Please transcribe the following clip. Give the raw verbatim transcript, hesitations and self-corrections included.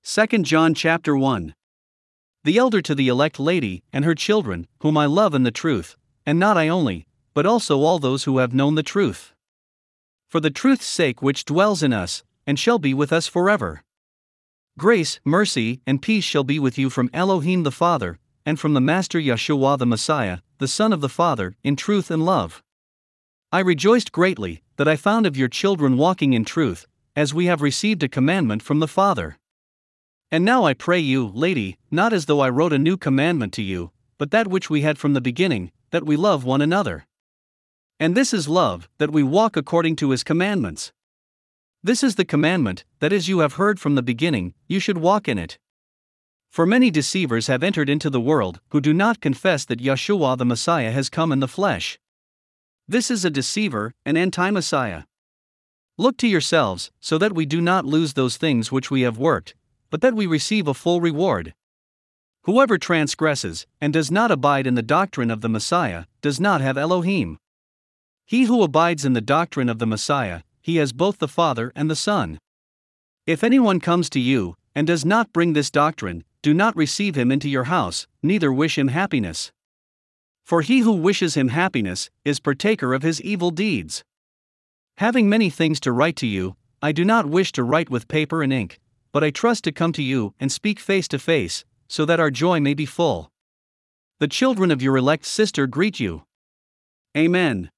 Second John chapter one. The elder to the elect lady, and her children, whom I love in the truth, and not I only, but also all those who have known the truth. For the truth's sake which dwells in us, and shall be with us forever. Grace, mercy, and peace shall be with you from Elohim the Father, and from the Master Yeshua the Messiah, the Son of the Father, in truth and love. I rejoiced greatly, that I found of your children walking in truth, as we have received a commandment from the Father. And now I pray you, lady, not as though I wrote a new commandment to you, but that which we had from the beginning, that we love one another. And this is love, that we walk according to his commandments. This is the commandment, that as you have heard from the beginning, you should walk in it. For many deceivers have entered into the world, who do not confess that Yeshua the Messiah has come in the flesh. This is a deceiver, an anti-Messiah. Look to yourselves, so that we do not lose those things which we have worked, but that we receive a full reward. Whoever transgresses, and does not abide in the doctrine of the Messiah, does not have Elohim. He who abides in the doctrine of the Messiah, he has both the Father and the Son. If anyone comes to you, and does not bring this doctrine, do not receive him into your house, neither wish him happiness. For he who wishes him happiness, is partaker of his evil deeds. Having many things to write to you, I do not wish to write with paper and ink, but I trust to come to you and speak face to face, so that our joy may be full. The children of your elect sister greet you. Amen.